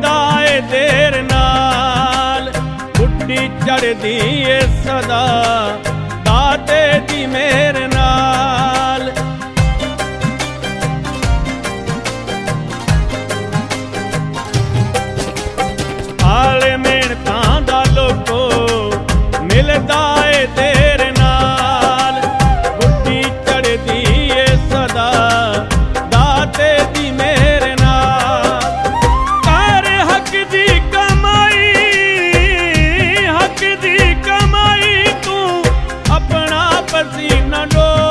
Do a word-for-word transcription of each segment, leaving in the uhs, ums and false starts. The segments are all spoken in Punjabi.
ਮਿਲਦਾ ਏ ਦੇਰ ਨਾਲ, ਬੁੱਢੀ ਚੜ੍ਹਦੀ ਏ ਸਦਾ ਦਾਤੇ ਦੀ ਮਿਹਰ ਨਾਲ। ਹਾਲੇ ਮਿਹਨਤਾਂ ਦਾ ਲੋਕੋ ਮਿਲਦਾ ਏ ਦੇਰ ਨਾਲ, ਬੁੱਢੀ ਚੜ੍ਹਦੀ ਏ ਸਦਾ ਦਾਤੇ ਦੀ ਮਿਹਰ ਨਾਲ। ਕਰ ਹੱਕ ਦੀ ਕਮਾਈ, ਹੱਕ ਦੀ ਕਮਾਈ ਤੂੰ ਆਪਣਾ ਪਸੀਨਾ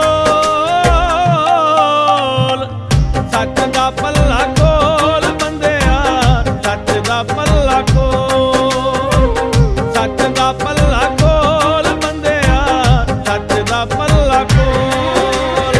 ਡੋਲ, ਸੱਚ ਦਾ ਪੱਲਾ ਖੋਲ ਬੰਦਿਆ, ਸੱਚ ਦਾ ਪੱਲਾ ਖੋਲ, ਸੱਚ ਦਾ ਪੱਲਾ ਖੋਲ ਬੰਦਿਆ, ਸੱਚ ਦਾ ਪੱਲਾ ਖੋਲ।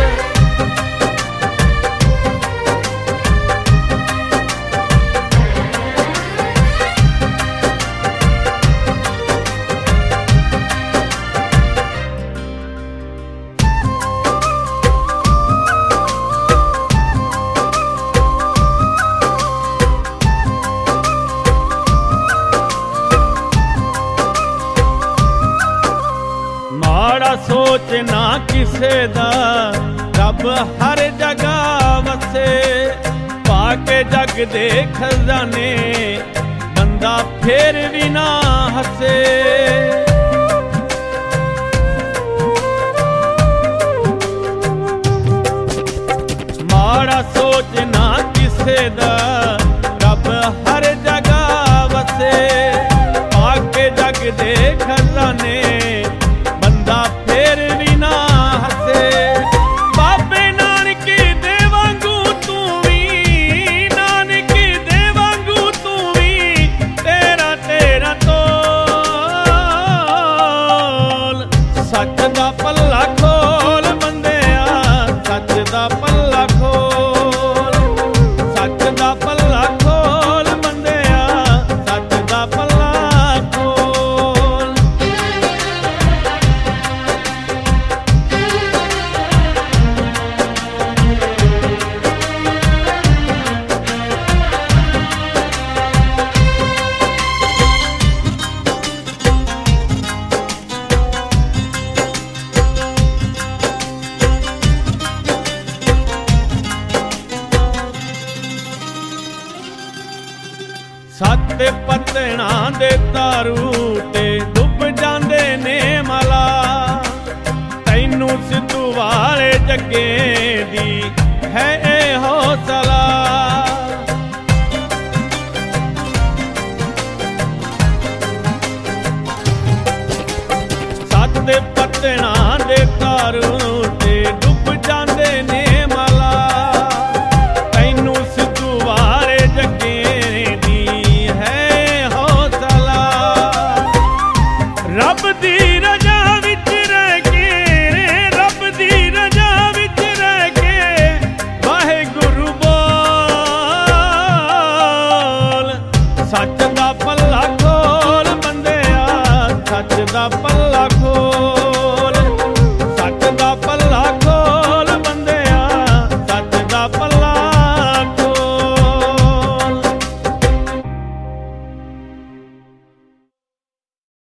ਮਾੜਾ ਸੋਚ ਨਾ ਕਿਸੇ ਦਾ, ਰੱਬ ਹਰ ਜਗ੍ਹਾ ਵਸੇ, ਪਾ ਕੇ ਜੱਗ ਦੇ ਖਜ਼ਾਨੇ ਬੰਦਾ ਫੇਰ ਵੀ ਨਾ ਹੱਸੇ। ਮਾੜਾ ਸੋਚ ਨਾ ਕਿਸੇ ਦਾ, ਰੱਬ ਹਰ ਜਗ੍ਹਾ ਵਸੇ, ਪਾ ਕੇ ਜੱਗ ਦੇ ਖਜ਼ਾਨੇ ਬੰਦਾ ਫੇਰ ਵੀ ਨਾ ਹੱਸੇ। ਬਾਬੇ ਨਾਨਕੀ ਦੇ ਵਾਂਗੂ ਤੂੰ ਵੀ, ਨਾਨਕੀ ਦੇ ਵਾਂਗੂ ਤੂੰ ਵੀ, ਤੇਰਾ ਤੇਰਾ ਤੋਲ, ਸੱਚ ਦਾ ਪੱਲਾ ਖੋਲ ਬੰਦਿਆ, ਸੱਚ ਦਾ ਪੱਲਾ ਖੋਲ, ਸੱਚ ਦਾ ਪੱਲਾ ਖੋਲ ਬੰਦਿਆ, ਸੱਚ ਦਾ ਪੱਲਾ ਖੋਲ। ਸੱਤ ਪਤਣਾ ਦੇ ਤਾਰੂ ਤੇ ਡੁੱਬ ਜਾਂਦੇ ਨੇ ਮਲਾ, ਤੈਨੂੰ ਸਿੱਧੂ ਵਾਲੇ ਜੱਗੇ ਦੀ ਹੈ ਇਹ ਹੌਸਲਾ। ਸੱਤ ਪਤਣਾ ਦੇ ਤਾਰੂ ਤੇ ਡੁੱਬ ਜਾਂਦੇ ਨੇ ਮਲਾ, ਤੈਨੂੰ ਸਿੱਧੂ ਵਾਲੇ ਜੱਗੇ ਰੱਬ ਦੀ ਰਜ਼ਾ ਵਿੱਚ ਰਹਿ ਕੇ, ਰੱਬ ਦੀ ਰਜ਼ਾ ਵਿੱਚ ਰਹਿ ਕੇ ਵਾਹਿਗੁਰੂ ਬੋਲ, ਸੱਚ ਦਾ ਪੱਲਾ ਖੋਲ ਬੰਦਿਆ, ਸੱਚ ਦਾ ਪੱਲਾ